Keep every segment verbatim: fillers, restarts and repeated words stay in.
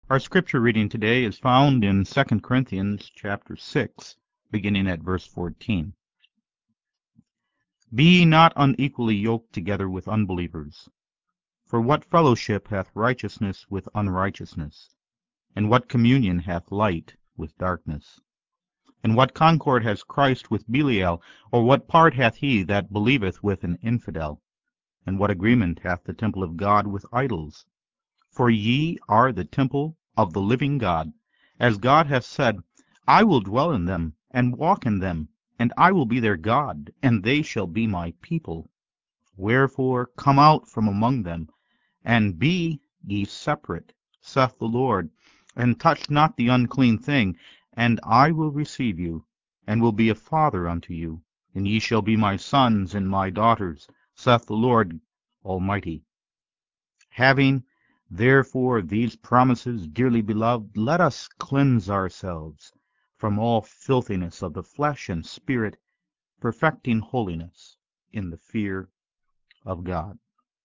Our scripture reading today is found in Second Corinthians chapter six, beginning at verse fourteen. Be ye not unequally yoked together with unbelievers. For what fellowship hath righteousness with unrighteousness? And what communion hath light with darkness? And what concord has Christ with Belial? Or what part hath he that believeth with an infidel? And what agreement hath the temple of God with idols? For ye are the temple of the living God. As God hath said, I will dwell in them, and walk in them, and I will be their God, and they shall be my people. Wherefore come out from among them, and be ye separate, saith the Lord, and touch not the unclean thing, and I will receive you, and will be a father unto you, and ye shall be my sons and my daughters, saith the Lord Almighty. Having therefore these promises, dearly beloved, let us cleanse ourselves from all filthiness of the flesh and spirit, perfecting holiness in the fear of God.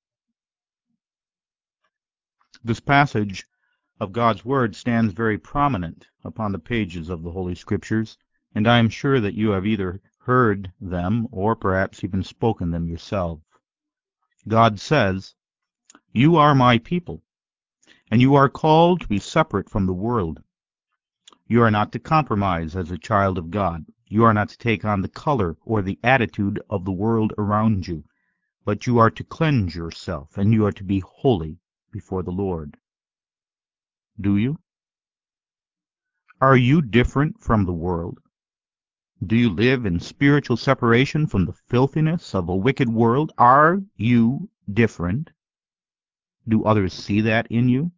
This passage of God's Word stands very prominent upon the pages of the Holy Scriptures, and I am sure that you have either heard them or perhaps even spoken them yourself. God says, "You are my people, and you are called to be separate from the world. You are not to compromise as a child of God. You are not to take on the color or the attitude of the world around you, but you are to cleanse yourself, and you are to be holy before the Lord." Do you? Are you different from the world? Do you live in spiritual separation from the filthiness of a wicked world? Are you different? Do others see that in you?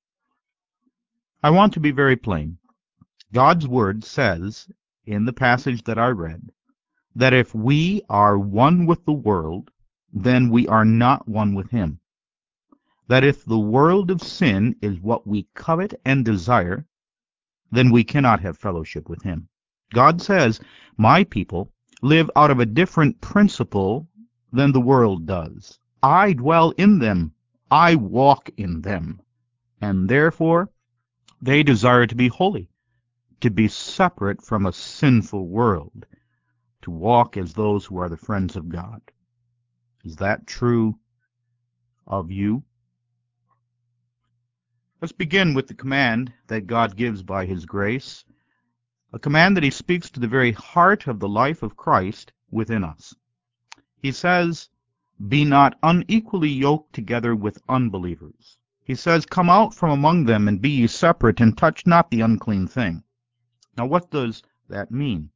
I want to be very plain. God's Word says, in the passage that I read, that if we are one with the world, then we are not one with Him. That if the world of sin is what we covet and desire, then we cannot have fellowship with Him. God says, my people live out of a different principle than the world does. I dwell in them. I walk in them. And therefore, they desire to be holy, to be separate from a sinful world, to walk as those who are the friends of God. Is that true of you? Let's begin with the command that God gives by His grace, a command that He speaks to the very heart of the life of Christ within us. He says, be not unequally yoked together with unbelievers. He says, come out from among them, and be ye separate, and touch not the unclean thing. Now, what does that mean?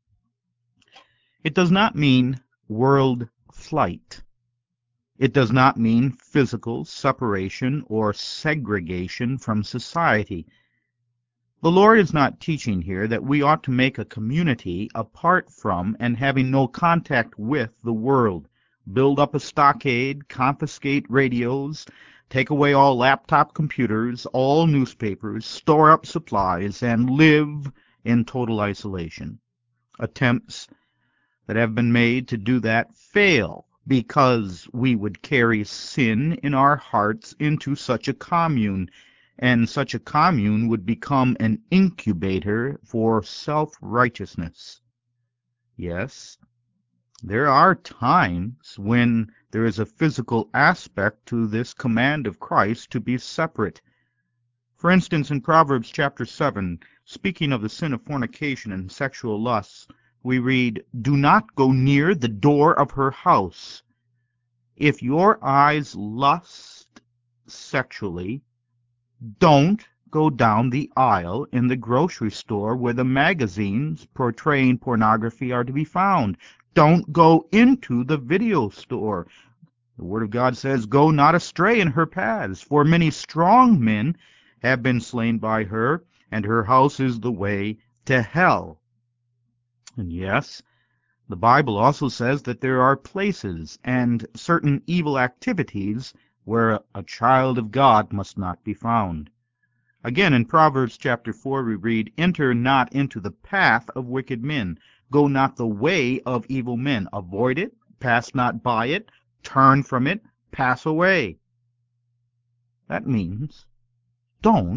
It does not mean world flight. It does not mean physical separation or segregation from society. The Lord is not teaching here that we ought to make a community apart from and having no contact with the world, build up a stockade, confiscate radios, take away all laptop computers, all newspapers, store up supplies, and live in total isolation. Attempts that have been made to do that fail because we would carry sin in our hearts into such a commune, and such a commune would become an incubator for self-righteousness. Yes, there are times when there is a physical aspect to this command of Christ to be separate. For instance, in Proverbs chapter seven, speaking of the sin of fornication and sexual lusts, we read, do not go near the door of her house. If your eyes lust sexually, don't go down the aisle in the grocery store where the magazines portraying pornography are to be found. Don't go into the video store. The Word of God says, go not astray in her paths, for many strong men have been slain by her, and her house is the way to hell. And yes, the Bible also says that there are places and certain evil activities where a child of God must not be found. Again, in Proverbs chapter four, we read, enter not into the path of wicked men. Go not the way of evil men. Avoid it, pass not by it, turn from it, pass away. That means don't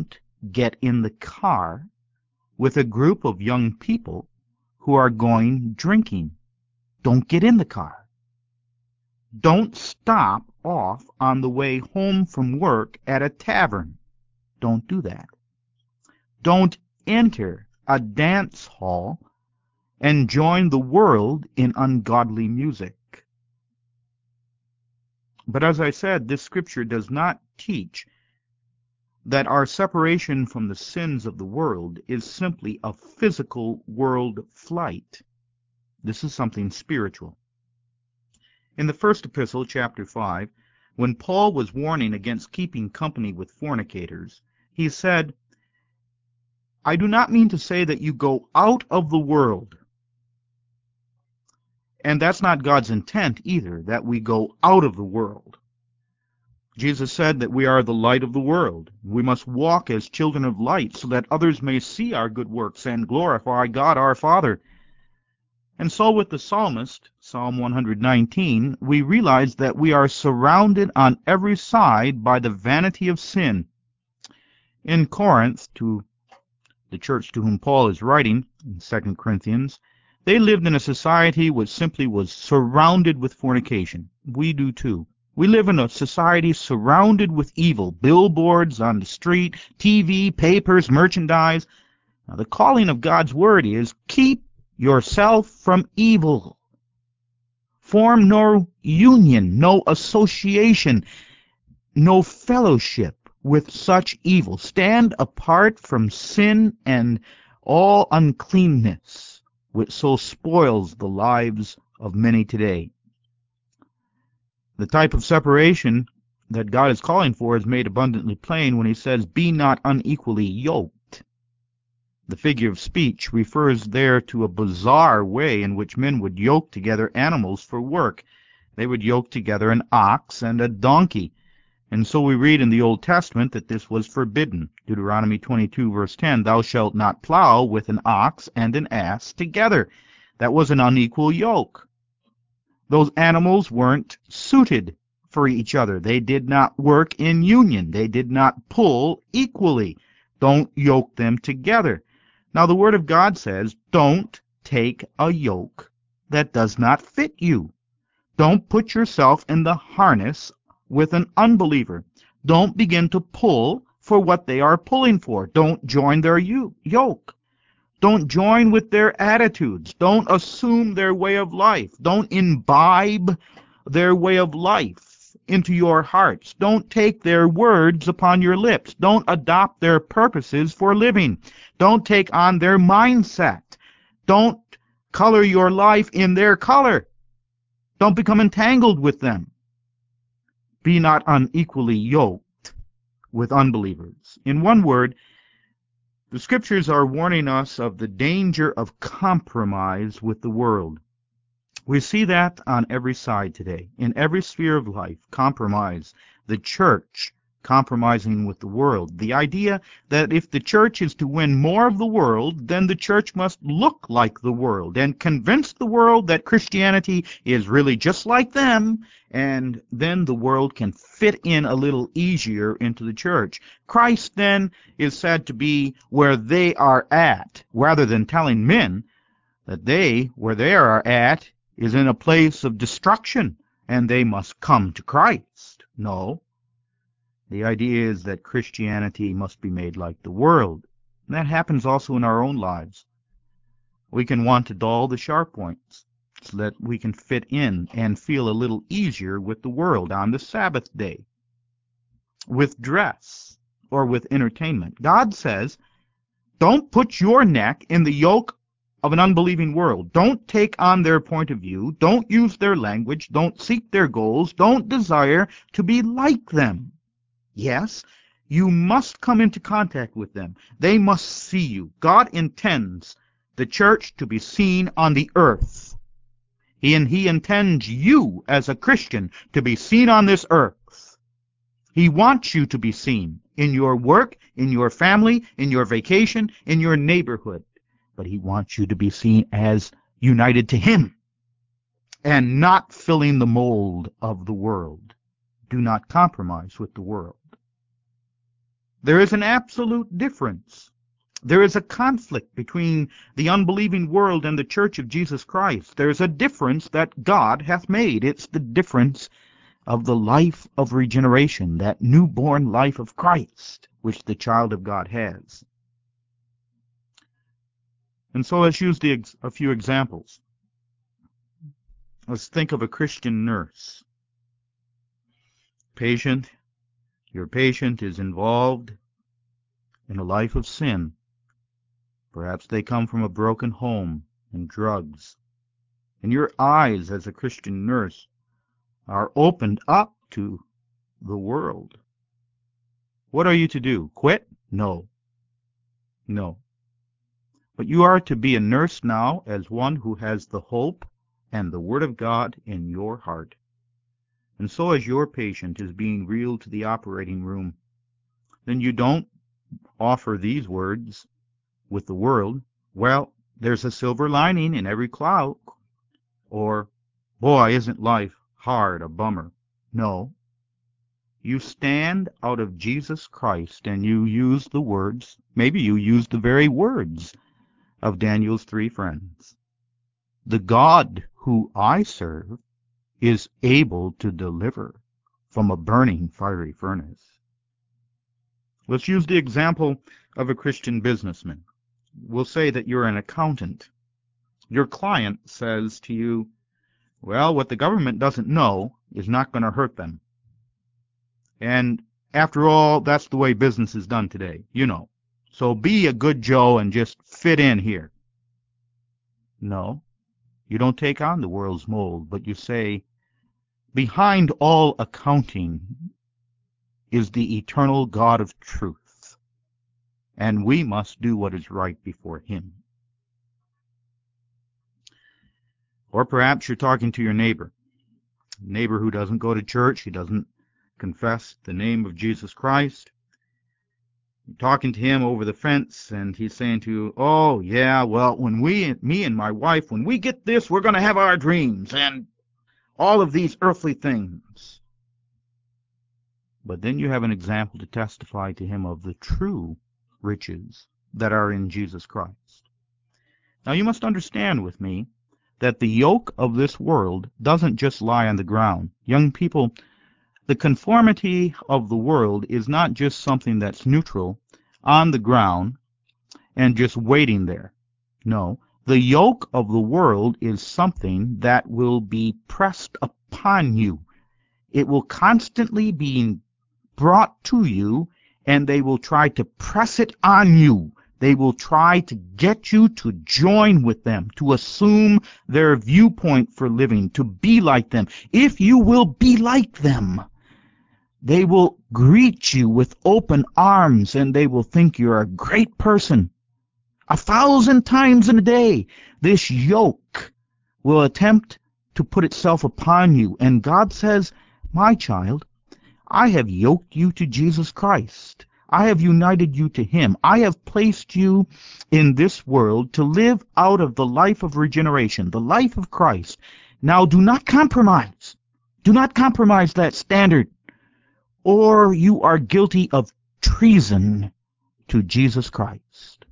get in the car with a group of young people who are going drinking. Don't get in the car. Don't stop off on the way home from work at a tavern. Don't do that. Don't enter a dance hall and join the world in ungodly music. But as I said, this scripture does not teach that our separation from the sins of the world is simply a physical world flight. This is something spiritual. In the first epistle, chapter five, when Paul was warning against keeping company with fornicators, he said, I do not mean to say that you go out of the world. And that's not God's intent either, that we go out of the world. Jesus said that we are the light of the world. We must walk as children of light so that others may see our good works and glorify God our Father. And so with the psalmist, Psalm one nineteen, we realize that we are surrounded on every side by the vanity of sin. In Corinth, to the church to whom Paul is writing, in Second Corinthians, they lived in a society which simply was surrounded with fornication. We do too. We live in a society surrounded with evil, billboards on the street, T V, papers, merchandise. Now, the calling of God's word is, keep yourself from evil. Form no union, no association, no fellowship with such evil. Stand apart from sin and all uncleanness, which so spoils the lives of many today. The type of separation that God is calling for is made abundantly plain when he says, be not unequally yoked. The figure of speech refers there to a bizarre way in which men would yoke together animals for work. They would yoke together an ox and a donkey. And so we read in the Old Testament that this was forbidden. Deuteronomy twenty-two, verse ten, thou shalt not plow with an ox and an ass together. That was an unequal yoke. Those animals weren't suited for each other. They did not work in union. They did not pull equally. Don't yoke them together. Now the Word of God says, don't take a yoke that does not fit you. Don't put yourself in the harness with an unbeliever. Don't begin to pull for what they are pulling for. Don't join their yoke. Don't join with their attitudes. Don't assume their way of life. Don't imbibe their way of life into your hearts. Don't take their words upon your lips. Don't adopt their purposes for living. Don't take on their mindset. Don't color your life in their color. Don't become entangled with them. Be not unequally yoked with unbelievers. In one word, the Scriptures are warning us of the danger of compromise with the world. We see that on every side today. In every sphere of life, compromise. The church compromising with the world. The idea that if the church is to win more of the world, then the church must look like the world and convince the world that Christianity is really just like them, and then the world can fit in a little easier into the church. Christ then is said to be where they are at, rather than telling men that they, where they are at, is in a place of destruction, and they must come to Christ. No. The idea is that Christianity must be made like the world. And that happens also in our own lives. We can want to dull the sharp points so that we can fit in and feel a little easier with the world on the Sabbath day, with dress, or with entertainment. God says, don't put your neck in the yoke of an unbelieving world. Don't take on their point of view. Don't use their language. Don't seek their goals. Don't desire to be like them. Yes, you must come into contact with them. They must see you. God intends the church to be seen on the earth. He, and he intends you as a Christian to be seen on this earth. He wants you to be seen in your work, in your family, in your vacation, in your neighborhood. But he wants you to be seen as united to him and not filling the mold of the world. Do not compromise with the world. There is an absolute difference. There is a conflict between the unbelieving world and the Church of Jesus Christ. There is a difference that God hath made. It's the difference of the life of regeneration, that newborn life of Christ, which the child of God has. And so let's use the ex a few examples. Let's think of a Christian nurse. Patient, your patient is involved in a life of sin. Perhaps they come from a broken home and drugs. And your eyes as a Christian nurse are opened up to the world. What are you to do? Quit? No. No. But you are to be a nurse now as one who has the hope and the Word of God in your heart. And so as your patient is being reeled to the operating room, then you don't offer these words with the world. Well, there's a silver lining in every cloud. Or, boy, isn't life hard, a bummer. No. You stand out of Jesus Christ and you use the words, maybe you use the very words of Daniel's three friends. The God who I serve is able to deliver from a burning fiery furnace. Let's use the example of a Christian businessman. We'll say that you're an accountant. Your client says to you, well, what the government doesn't know is not going to hurt them. And after all, that's the way business is done today, you know. So be a good Joe and just fit in here. No, you don't take on the world's mold, but you say, behind all accounting is the eternal God of truth, and we must do what is right before Him. Or perhaps you're talking to your neighbor, a neighbor who doesn't go to church, he doesn't confess the name of Jesus Christ. You're talking to him over the fence, and he's saying to you, oh, yeah, well, when we, me and my wife, when we get this, we're going to have our dreams, and all of these earthly things. But then you have an example to testify to him of the true riches that are in Jesus Christ. Now you must understand with me that the yoke of this world doesn't just lie on the ground. Young people, the conformity of the world is not just something that's neutral on the ground and just waiting there. No, the yoke of the world is something that will be pressed upon you. It will constantly be brought to you, and they will try to press it on you. They will try to get you to join with them, to assume their viewpoint for living, to be like them. If you will be like them, they will greet you with open arms, and they will think you're a great person. A thousand times in a day, this yoke will attempt to put itself upon you. And God says, my child, I have yoked you to Jesus Christ. I have united you to Him. I have placed you in this world to live out of the life of regeneration, the life of Christ. Now do not compromise. Do not compromise that standard, or you are guilty of treason to Jesus Christ.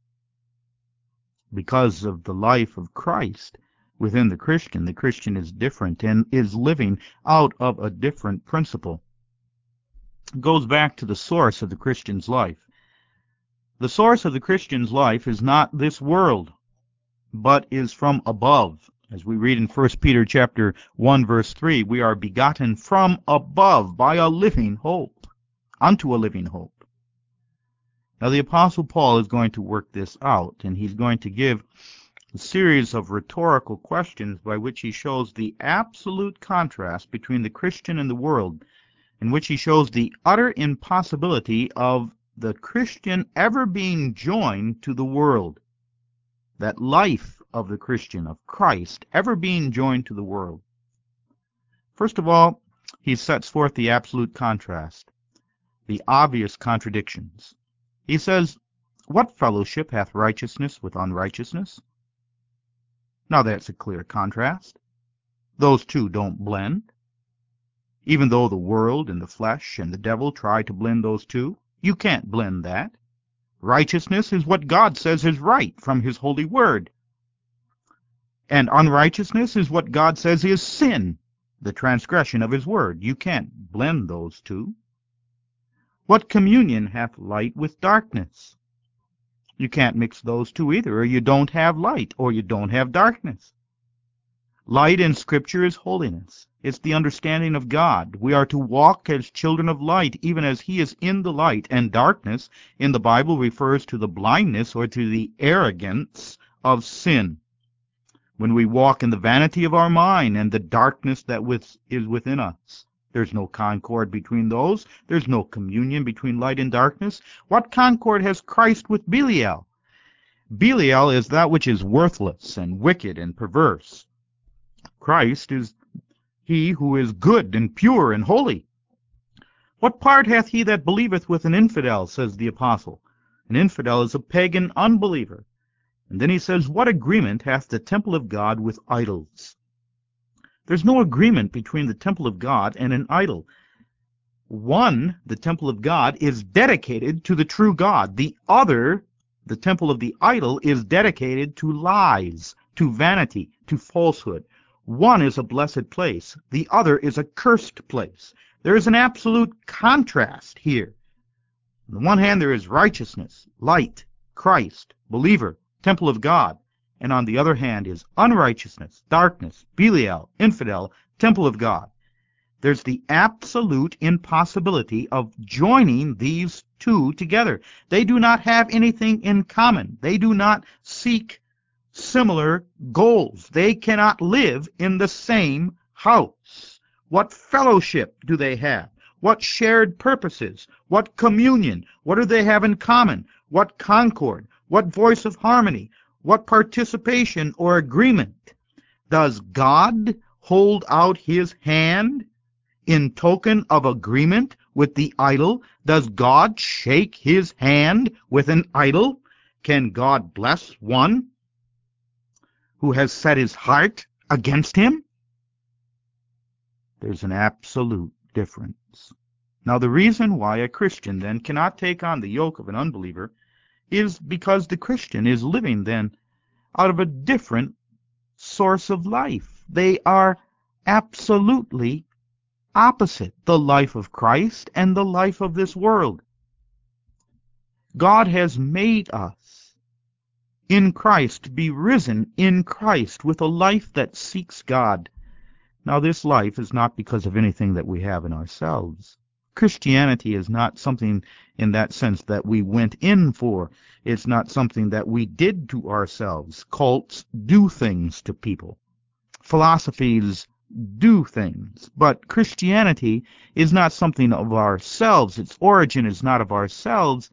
Because of the life of Christ within the Christian, the Christian is different and is living out of a different principle. It goes back to the source of the Christian's life. The source of the Christian's life is not this world, but is from above. As we read in First Peter chapter one, verse three, we are begotten from above by a living hope, unto a living hope. Now the Apostle Paul is going to work this out, and he's going to give a series of rhetorical questions by which he shows the absolute contrast between the Christian and the world, in which he shows the utter impossibility of the Christian ever being joined to the world. That life of the Christian, of Christ, ever being joined to the world. First of all, he sets forth the absolute contrast, the obvious contradictions. He says, what fellowship hath righteousness with unrighteousness? Now that's a clear contrast. Those two don't blend. Even though the world and the flesh and the devil try to blend those two, You can't blend that. Righteousness is what God says is right from his holy word. And unrighteousness is what God says is sin, the transgression of his word. You can't blend those two. What communion hath light with darkness? You can't mix those two either, or you don't have light, or you don't have darkness. Light in Scripture is holiness. It's the understanding of God. We are to walk as children of light, even as he is in the light. And darkness in the Bible refers to the blindness or to the arrogance of sin. When we walk in the vanity of our mind and the darkness that is within us, there's no concord between those. There's no communion between light and darkness. What concord has Christ with Belial? Belial is that which is worthless and wicked and perverse. Christ is he who is good and pure and holy. What part hath he that believeth with an infidel, says the apostle? An infidel is a pagan unbeliever. And then he says, what agreement hath the temple of God with idols? There's no agreement between the temple of God and an idol. One, the temple of God, is dedicated to the true God. The other, the temple of the idol, is dedicated to lies, to vanity, to falsehood. One is a blessed place. The other is a cursed place. There is an absolute contrast here. On the one hand, there is righteousness, light, Christ, believer, temple of God. And on the other hand is unrighteousness, darkness, Belial, infidel, temple of God. There's the absolute impossibility of joining these two together. They do not have anything in common. They do not seek similar goals. They cannot live in the same house. What fellowship do they have? What shared purposes? What communion? What do they have in common? What concord? What voice of harmony? What participation or agreement? Does God hold out his hand in token of agreement with the idol? Does God shake his hand with an idol? Can God bless one who has set his heart against him? There's an absolute difference. Now, the reason why a Christian then cannot take on the yoke of an unbeliever is because the Christian is living then out of a different source of life. They are absolutely opposite, the life of Christ and the life of this world. God has made us in Christ to be risen in Christ with a life that seeks God. Now, this life is not because of anything that we have in ourselves. Christianity is not something in that sense that we went in for. It's not something that we did to ourselves. Cults do things to people. Philosophies do things. But Christianity is not something of ourselves. Its origin is not of ourselves,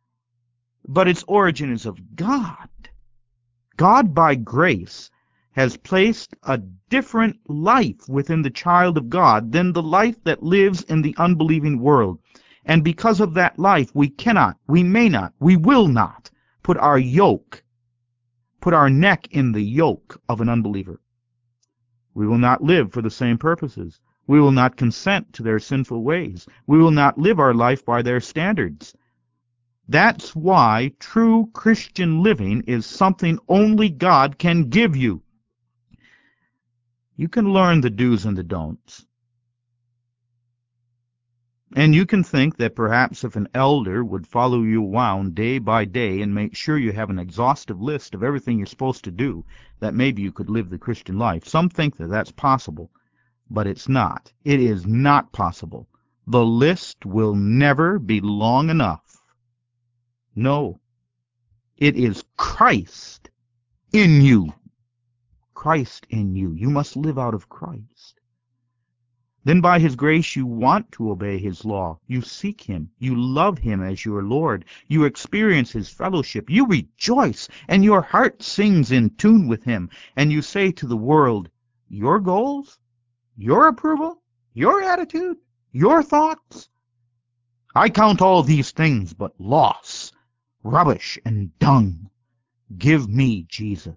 but its origin is of God. God, by grace, has placed a different life within the child of God than the life that lives in the unbelieving world. And because of that life, we cannot, we may not, we will not put our yoke, put our neck in the yoke of an unbeliever. We will not live for the same purposes. We will not consent to their sinful ways. We will not live our life by their standards. That's why true Christian living is something only God can give you. You can learn the do's and the don'ts. And you can think that perhaps if an elder would follow you around day by day and make sure you have an exhaustive list of everything you're supposed to do, that maybe you could live the Christian life. Some think that that's possible, but it's not. It is not possible. The list will never be long enough. No. It is Christ in you. Christ in you. You must live out of Christ. Then by his grace you want to obey his law. You seek him. You love him as your Lord. You experience his fellowship. You rejoice, and your heart sings in tune with him. And you say to the world, your goals, your approval, your attitude, your thoughts, I count all these things but loss, rubbish, and dung. Give me Jesus.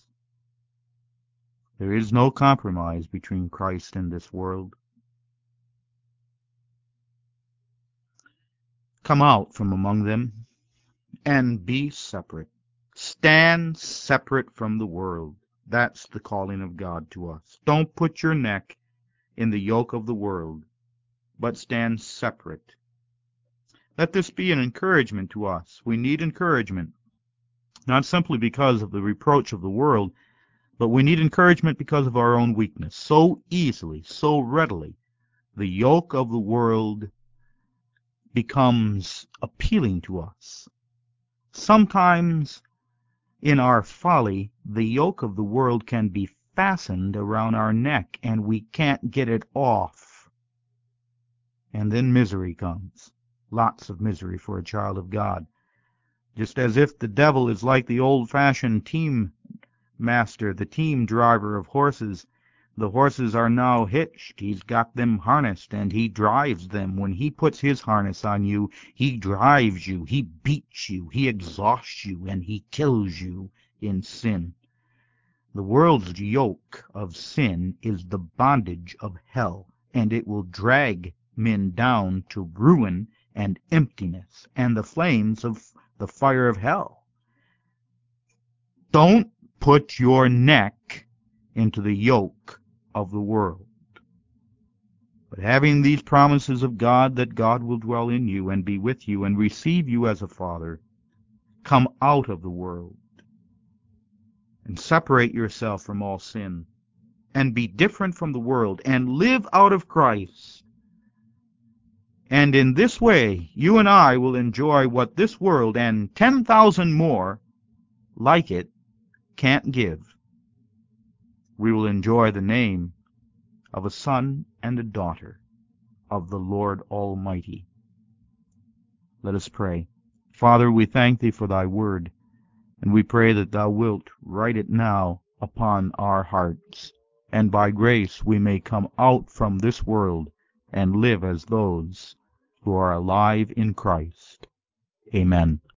There is no compromise between Christ and this world. Come out from among them and be separate. Stand separate from the world. That's the calling of God to us. Don't put your neck in the yoke of the world, but stand separate. Let this be an encouragement to us. We need encouragement, not simply because of the reproach of the world, but we need encouragement because of our own weakness. So easily, so readily, the yoke of the world becomes appealing to us. Sometimes, in our folly, the yoke of the world can be fastened around our neck, and we can't get it off. And then misery comes. Lots of misery for a child of God. Just as if the devil is like the old-fashioned team master, the team driver of horses. The horses are now hitched. He's got them harnessed, and he drives them. When he puts his harness on you, he drives you, he beats you, he exhausts you, and he kills you in sin. The world's yoke of sin is the bondage of hell, and it will drag men down to ruin and emptiness and the flames of the fire of hell. Don't put your neck into the yoke of the world. But having these promises of God that God will dwell in you and be with you and receive you as a father, come out of the world and separate yourself from all sin and be different from the world and live out of Christ. And in this way, you and I will enjoy what this world and ten thousand more like it can't give. We will enjoy the name of a son and a daughter of the Lord Almighty. Let us pray. Father, we thank thee for thy word, and we pray that thou wilt write it now upon our hearts, and by grace we may come out from this world and live as those who are alive in Christ. Amen.